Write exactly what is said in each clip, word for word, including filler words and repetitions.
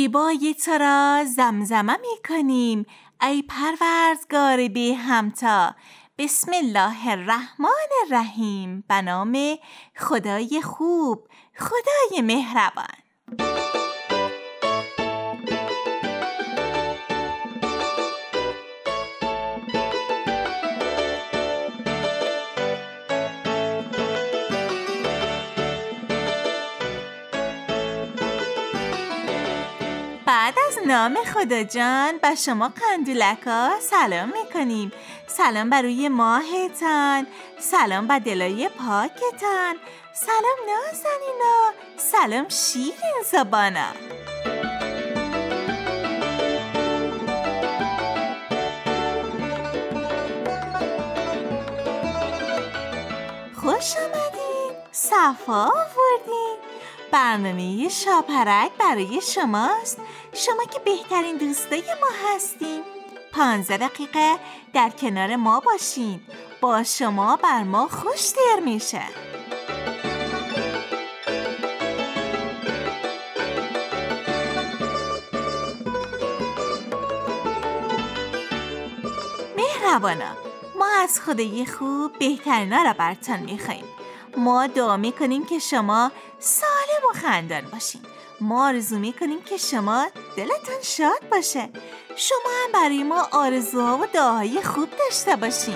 زیبای تو را زمزمه می کنیم ای پروردگار بی همتا. بسم الله الرحمن الرحیم. به نام خدای خوب، خدای مهربان. بعد از نام خدا جان به شما قندولکا سلام میکنیم. سلام بر روی ماهتان، سلام به دلای پاکتان، سلام نازنینا، سلام شیرین زبانا. خوش آمدین، صفا آوردین. برنامه شاپرک برای شماست، شما که بهترین دوستای ما هستین. پانزده دقیقه در کنار ما باشین، با شما بر ما خوش تر میشه. مهربانا، ما از خدای خوب بهترینا را برتان میخواییم. ما دعا میکنیم که شما سالم و خندان باشین. ما آرزو میکنیم که شما دلتان شاد باشه. شما هم برای ما آرزوها و دعاهای خوب داشته باشین.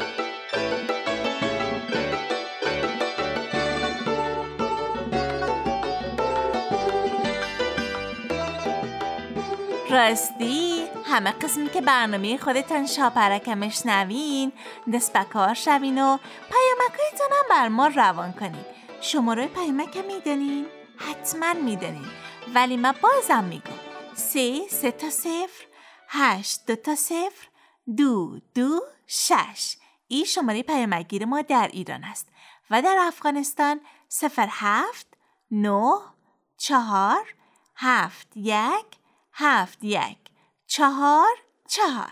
راستی همه قسمی که برنامه خودتان شاپرک میشنوین دست به کار شوین و پیامکایتان هم بر ما روان کنین. شماره پیامک میدونین؟ حتما میدونین، ولی من بازم میگم سه سه تا صفر هشت دو تا صفر دو دو شش. این شماره پیامکگیر ما در ایران است و در افغانستان صفر هفت نه چهار هفت یک هفت یک چهار چهار.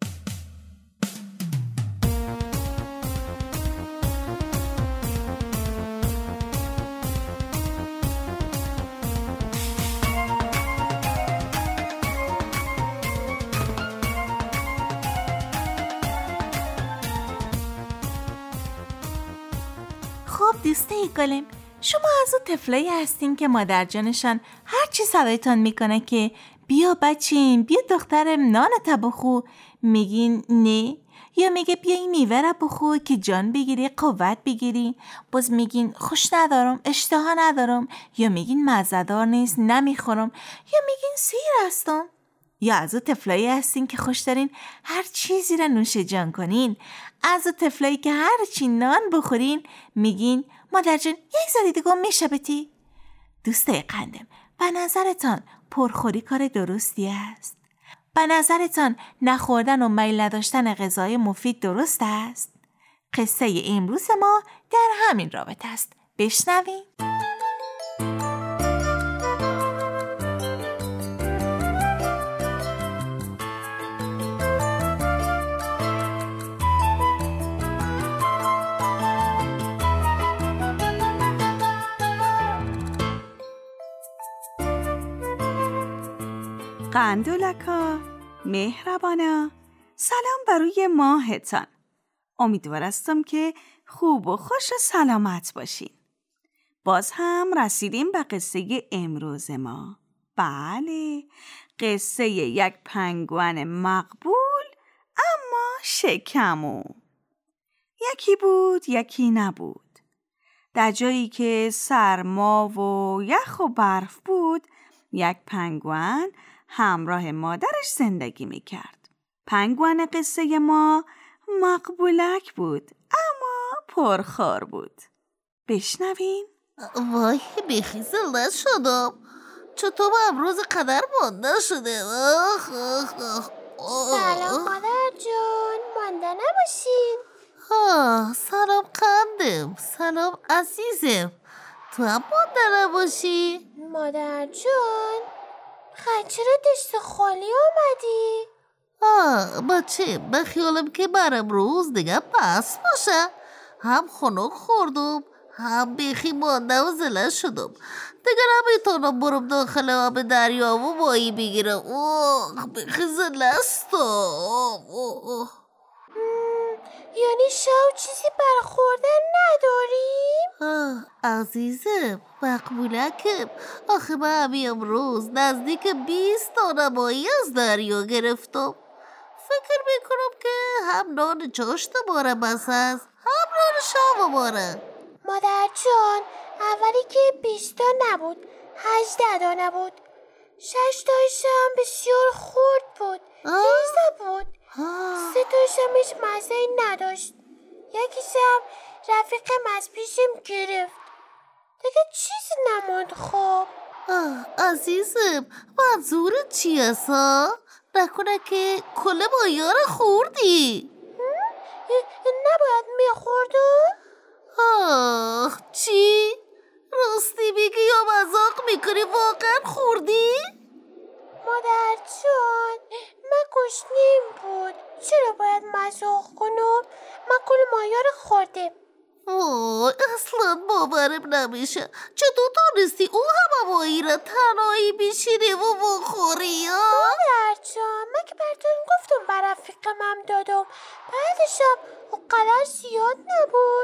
خب دوستای گلم، شما از اون طفلایی هستین که مادر جانشان هر چی صدایتان میکنه که بیا بچیم، بیا دخترم نانت بخو، میگین نه، یا میگه بیا این میوه را بخو که جان بگیری، قوت بگیری، باز میگین خوش ندارم، اشتها ندارم، یا میگین مزه‌دار نیست نمیخورم، یا میگین سیر هستم. یا از اون طفلایی هستین که خوش دارین هر چیزی را نوش جان کنین. از اون طفلایی که هر چی نان بخورین میگین مادر جان یک ذره دیگه میشه بتی. دوستای قندم، به نظرتان پرخوری کار درستی است؟ به نظرتان نخوردن و میل نداشتن غذای مفید درست است؟ قصه امروز ما در همین رابطه است. بشنویم. قندولکا، مهربانا، سلام بروی ماهتان. امیدوارستم که خوب و خوش و سلامت باشین. باز هم رسیدیم به قصه امروز ما. بله، قصه یک پنگوئن مقبول اما شکمو. یکی بود یکی نبود. در جایی که سرما و یخ و برف بود، یک پنگوئن همراه مادرش زندگی میکرد. پنگوئن قصه ما مقبولک بود اما پرخور بود. بشنوین. وای بیخی زلده شدم. چطور امروز قدر مانده شده؟ آخ آخ آخ. سلام مادر جون، مانده نباشین. آه سلام قندم، سلام عزیزم. تو هم مانده نباشی؟ مادر جون خیلی چرا دشت خالی آمدی؟ آه بچه به خیالم که برم روز دیگه بس باشه. هم خنک خوردم هم بیخی مانده و زله شدم. دیگر نمیتونم برم داخل آب دریا و ماهی بگیرم. اوه بیخی زله است. یعنی شو چیزی برای خوردن نداریم؟ عزیزم مقبولکم، آخه من همین امروز نزدیک بیست دانه ماهی از دریا گرفتم. فکر میکنم که هم نان چاشت باره بس است، هم نان شام باره. مادر جان، اولی که بیست تا نبود، هجده دانه بود. شش تایشم بسیار خورد بود، ریزه بود. سه تایشم هیچ مزه‌ای نداشت. یکیشم رفیقم از پیشم گرفت. دیگه چیزی نماند. خب عزیزم منظورت چی است ها؟ نکنه که کل ماهی‌ها رو خوردی؟ نباید میخوردم؟ آه چی؟ راستی میگی یا مذاق میکنی؟ واقعا خوردی؟ مادر جان، من گشنیم بود. چرا باید مذاق کنم؟ من کل ماهی‌ها رو خوردم. وای اصلا باورم نمیشه. چطور تونستی اون همه ماهی را تنهایی بشینی و بخوری؟ مادر جان، من که براتون گفتم بر رفیقم هم دادم. بعدشم اونقدر زیاد نبود.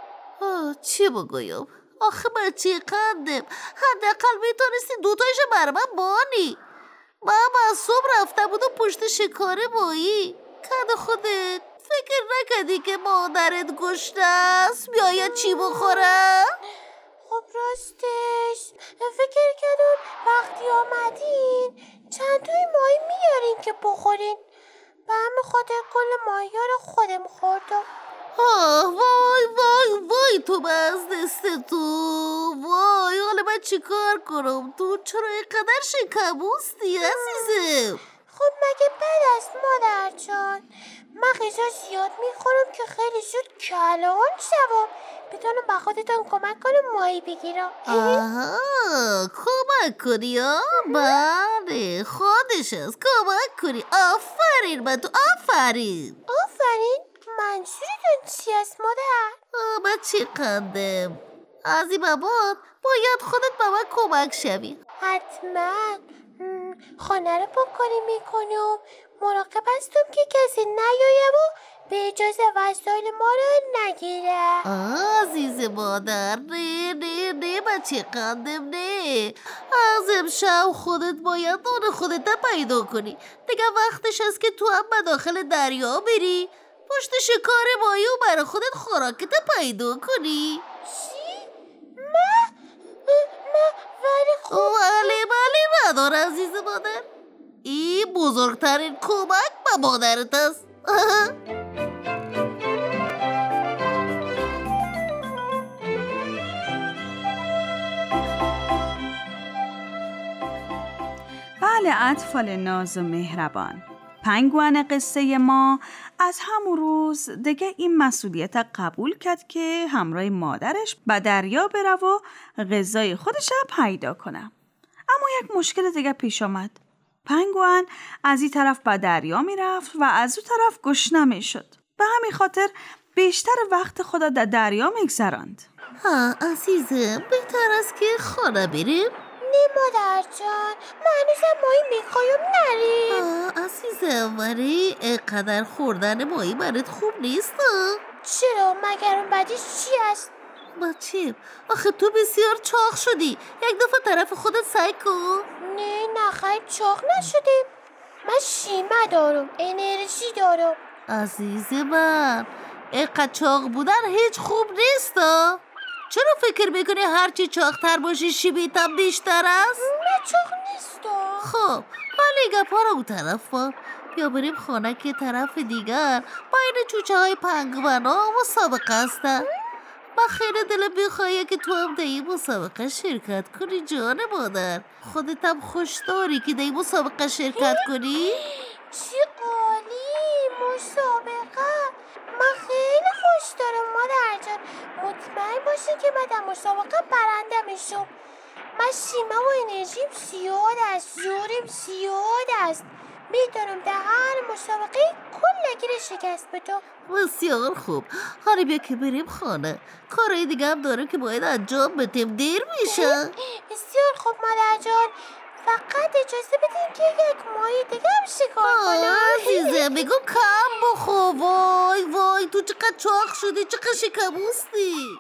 آه چی بگویم؟ آخه بچه قندم، حداقل میتونستی دوتایش بر من بانی. من از صبح رفته بودم پشت شکار ماهی. کد خودت فکر نکردی که مادرت گشنه است بیاید چی بخوره؟ خب راستش فکر کردم وقتی آمدین چند تای ماهی میارین که بخورین. به همه خاطر کل ماهی ها رو خودم خوردم. آه وای وای وای تو از دست تو. وای حالا من چی کار کنم؟ تو چرا اینقدر شکموستی عزیزم؟ خب مگه بد است مادر جان؟ من غذا زیاد میخورم که خیلی زود کلان شوم، بتونم به خودتان کمک کنم ماهی بگیرم. آها کمک کنی ها؟ بله خودش است، کمک کنی. آفرین به تو، آفرین آفرین؟ منظورتون چی است مادر؟ آه من چی قندم. از این به بعد باید خودت به من کمک شوی. حتما. خانه رو پاکاری میکنم، مراقب هستم که کسی نیاید و به اجازه وسایل ما رو نگیره. عزیز مادر نه نه نه بچه قندم نه. از امشب خودت باید نان خودت پیدا کنی. دیگه وقتش است که تو هم به داخل دریا بری پشت شکار ماهی و برای خودت خوراکت پیدا کنی. چی؟ من؟ من ولی خب بله بله مادر عزیز مادر، این بزرگترین کمک به مادرت است. بله اطفال ناز و مهربان، پنگوئن قصه ما از همون روز دیگه این مسئولیت قبول کرد که همراه مادرش به دریا بره و غذای خودش رو پیدا کنه. اما یک مشکل دیگه پیش آمد. پنگوئن از این طرف به دریا میرفت و از اون طرف گشنه میشد. به همین خاطر بیشتر وقت خدا در دریا میگذراند. ها عزیزم بهتر است که خانه بریم. نه مادر جان، من هنوزم ماهی میخوایم نریم. عزیزم ولی اینقدر خوردن ماهی برات خوب نیست. چرا؟ مگر اون بدیش چی است؟ بچه آخه تو بسیار چاق شدی، یک دفعه طرف خودت سعی کن. نه نه خیلی چاق نشدیم، من شیمه دارم، انرژی دارم. عزیز من اینقدر چاق بودن هیچ خوب نیست. چرا فکر میکنی هرچی چاقتر باشی شیمیتم بیشتر است؟ من چاق نیستم. خب حالا گپا رو اون طرف بار، بیا بریم خانه که طرف دیگر بین چوچه های پنگوئن ها مسابقه هستن. من خیلی دلم میخواه که تو هم در این مسابقه شرکت کنی جان مادر. خودت هم خوش داری که در این مسابقه شرکت کنی؟ چی عالی مسابقه، من خیلی خوش دارم مادر جان. مطمئن باشی که من در مسابقه برنده میشم. من شیمه و انرژیم زیاد است، زورم زیاد است، میتونم در هر مسابقه کل گیر شکست به تو. بسیار خوب. حالا بیا که بریم خانه. کارهای دیگه هم داریم که باید انجام بدیم. دیر میشه. بسیار خوب مادر جان. فقط اجازه بدیم که یک ماهی دیگه هم شکار کنم. عزیزه بگو کم بخو. وای وای تو چقدر چاق شدی، چقدر شکموستی.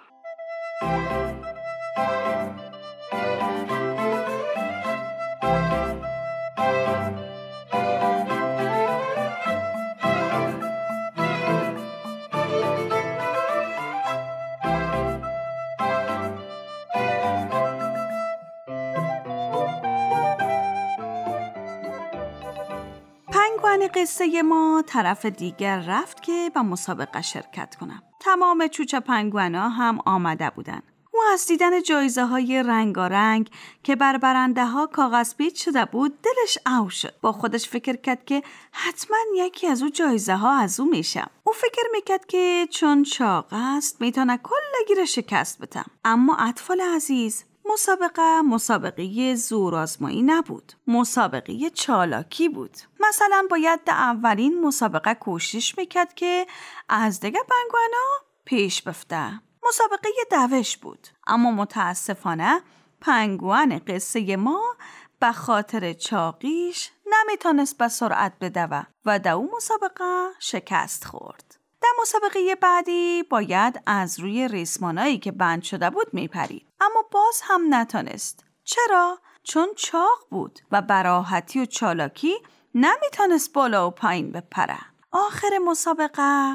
پنگوئن قصه ما طرف دیگر رفت که با مسابقه شرکت کنم. تمام چوچه پنگوئن‌ها هم آمده بودن. او از دیدن جایزه های رنگارنگ که بر برنده ها کاغذ پیچ شده بود دلش او شد. با خودش فکر کرد که حتما یکی از او جایزه ها از او میشم. او فکر میکرد که چون چاق است میتونه کل گیر شکست بدم. اما اطفال عزیز، مسابقه مسابقه زورآزمایی نبود. مسابقه چالاکی بود. مثلا باید در اولین مسابقه کوشش میکرد که از دیگه پنگوئن‌ها پیش بفته. مسابقه دوش بود. اما متاسفانه پنگوئن قصه ما به خاطر چاقیش نمیتونست به سرعت بدوه و در اون مسابقه شکست خورد. در مسابقه بعدی باید از روی ریسمانایی که بند شده بود میپرید. اما باز هم نتونست. چرا؟ چون چاق بود و براحتی و چالاکی نمیتونست بالا و پایین بپره. آخر مسابقه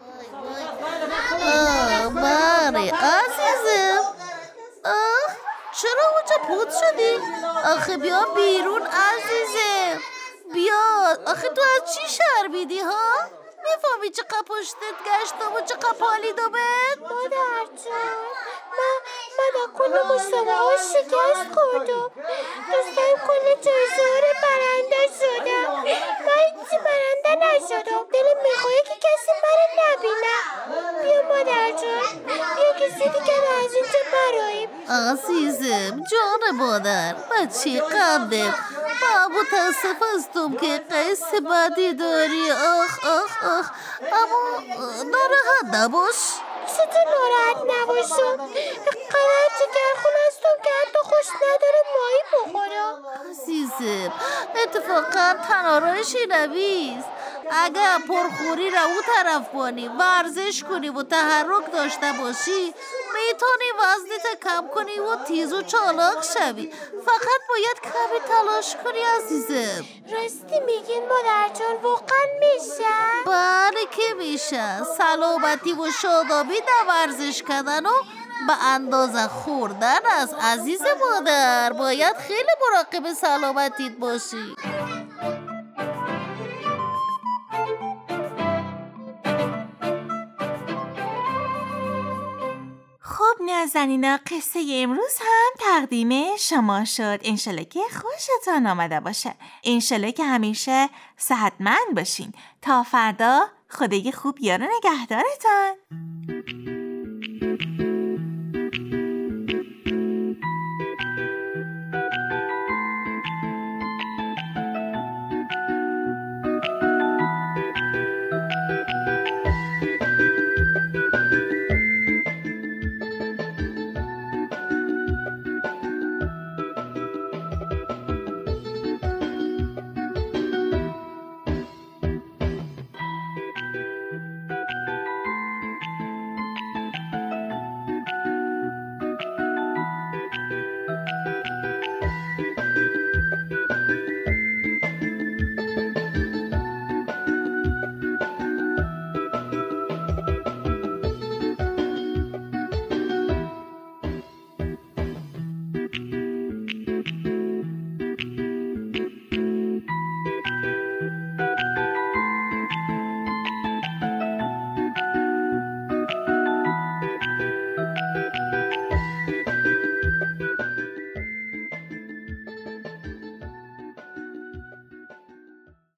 آه بله عزیزم. آه چرا اونجا پود شدی؟ آخه بیا بیرون عزیزم. بیا. آخه تو از چی شرمیدی ها؟ میفهمی چقدر پشتت گشتم و چقدر پالیدم بهت؟ مادر جان من من در کل مسابقه ها شکست خوردم. دوستایم کل جایزه ها رو برنده شدم. من هیچی برنده نشدم. دلم میخواه که کسی من نبینه. بیا مادر جان بیا کسی دیگه از اینجا براییم. عزیزم جان مادر بچه قندم. من متاسف هستم که قصه بدی داری. آخ آخ آخ اما ناراحت نباش. چطور ناراحت نباشم؟ قدر جگرخون هستم که حتی خوش نداره ماهی بخورم. عزیزم اتفاقا تنها راهش نویست. اگر پرخوری رو اون طرف بانی، ورزش کنی و تحرک داشته باشی، میتونی وزنت کم کنی و تیز و چالاک شوی. فقط باید کمی تلاش کنی عزیزم. راستی میگین مادر جان واقعا میشه؟ بله که میشه. سلامتی و شادابی در ورزش کردن و به اندازه خوردن است عزیز مادر. باید خیلی مراقب سلامتیت باشی. خب نازنینا قصه امروز هم تقدیم شما شد. انشالله که خوشتان آمده باشه. انشالله که همیشه صحتمند باشین. تا فردا خدای خوب یار نگهدارتان.